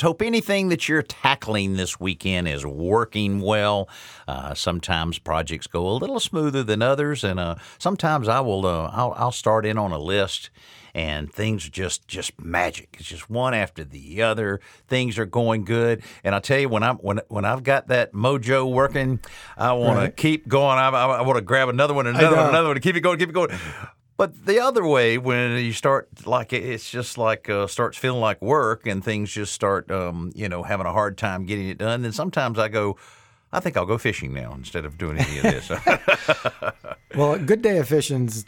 hope anything that you're tackling this weekend is working well. Sometimes projects go a little smoother than others, and sometimes I'll start in on a list, and things are just magic. It's just one after the other. Things are going good, and I'll tell you, when I've got that mojo working, I want to keep going. I want to grab another one, another one, to keep it going. But the other way, when you start it's just starts feeling like work, and things just start having a hard time getting it done. Then sometimes I think I'll go fishing now instead of doing any of this. Well, a good day of fishing's,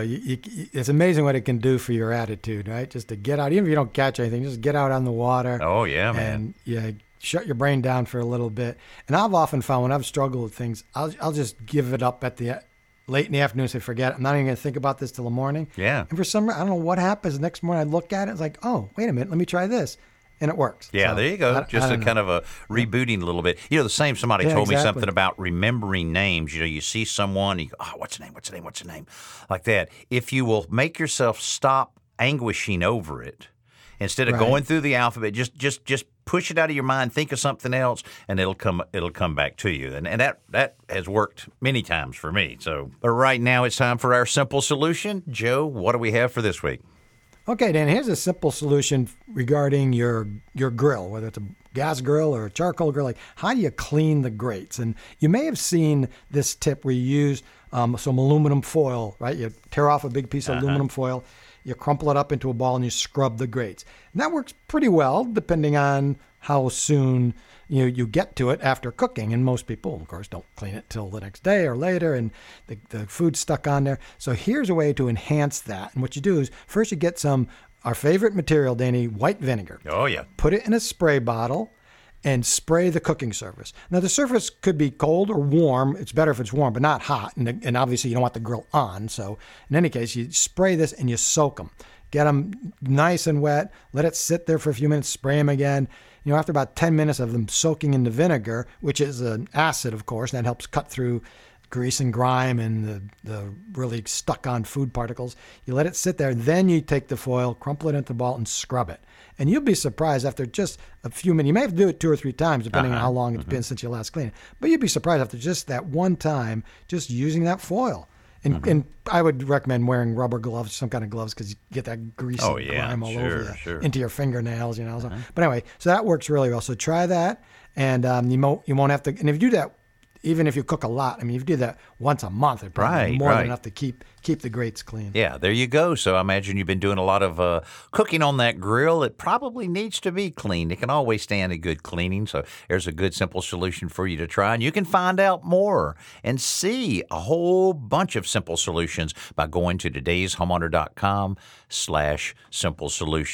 it's amazing what it can do for your attitude, right? Just to get out, even if you don't catch anything, just get out on the water. Oh, yeah, man. And shut your brain down for a little bit. And I've often found when I've struggled with things, I'll just give it up at the late in the afternoon, say, forget it. I'm not even going to think about this till the morning. Yeah. And for some reason, I don't know what happens. The next morning I look at it, it's like, oh, wait a minute, let me try this. And it works. Yeah, so, there you go. Just a kind of a rebooting a little bit. Somebody told me something about remembering names. You see someone, you go, oh, what's the name? Like that. If you will make yourself stop anguishing over it, instead of going through the alphabet, just push it out of your mind, think of something else, and it'll come back to you. And that has worked many times for me. So, but right now it's time for our simple solution. Joe, what do we have for this week? Okay, Dan, here's a simple solution regarding your grill, whether it's a gas grill or a charcoal grill. Like, how do you clean the grates? And you may have seen this tip where you use some aluminum foil, right? You tear off a big piece of aluminum foil, you crumple it up into a ball, and you scrub the grates. And that works pretty well, depending on how soon you get to it after cooking. And most people, of course, don't clean it till the next day or later, and the food's stuck on there. So here's a way to enhance that. And what you do is first you get our favorite material, Danny, white vinegar. Oh, yeah. Put it in a spray bottle and spray the cooking surface. Now, the surface could be cold or warm. It's better if it's warm, but not hot. And obviously, you don't want the grill on. So in any case, you spray this and you soak them. Get them nice and wet. Let it sit there for a few minutes. Spray them again. After about 10 minutes of them soaking in the vinegar, which is an acid, of course, that helps cut through grease and grime and the really stuck-on food particles. You let it sit there. Then you take the foil, crumple it into a ball, and scrub it. And you'll be surprised after just a few minutes. You may have to do it 2 or 3 times, depending on how long it's been since you last cleaned it. But you'd be surprised after just that one time, just using that foil. And I would recommend wearing rubber gloves, some kind of gloves, because you get that grease and grime all over you, into your fingernails, So. But anyway, so that works really well. So try that, and you won't have to. And if you do that, even if you cook a lot, if you do that once a month, it's probably more than enough to keep the grates clean. Yeah, there you go. So I imagine you've been doing a lot of cooking on that grill. It probably needs to be cleaned. It can always stand a good cleaning. So there's a good, simple solution for you to try. And you can find out more and see a whole bunch of simple solutions by going to todayshomeowner.com/simple solutions.